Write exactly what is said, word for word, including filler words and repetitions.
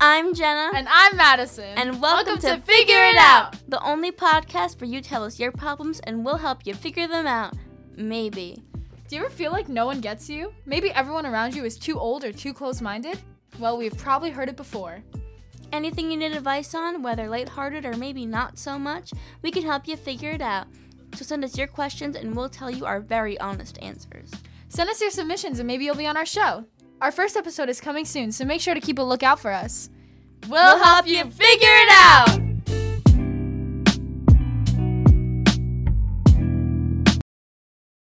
I'm Jenna. And I'm Madison. And welcome, welcome to, to Figure It Out, the only podcast where you tell us your problems and we'll help you figure them out. Maybe. Do you ever feel like no one gets you? Maybe everyone around you is too old or too close-minded? Well, we've probably heard it before. Anything you need advice on, whether lighthearted or maybe not so much, we can help you figure it out. So send us your questions and we'll tell you our very honest answers. Send us your submissions and maybe you'll be on our show. Our first episode is coming soon, so make sure to keep a lookout for us. We'll help you figure it out!